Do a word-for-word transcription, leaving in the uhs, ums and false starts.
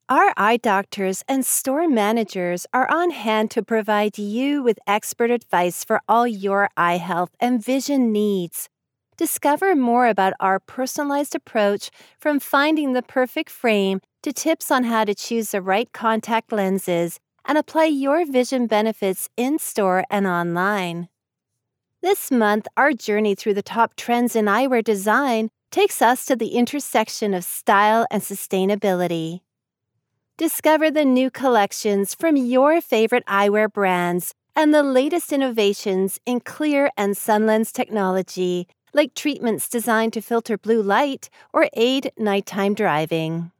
Our eye doctors and store managers are on hand to provide you with expert advice for all your eye health and vision needs. Discover more about our personalized approach, from finding the perfect frame to tips on how to choose the right contact lenses and apply your vision benefits in-store and online. This month, our journey through the top trends in eyewear design takes us to the intersection of style and sustainability. Discover the new collections from your favorite eyewear brands and the latest innovations in clear and sunlens technology, like treatments designed to filter blue light or aid nighttime driving.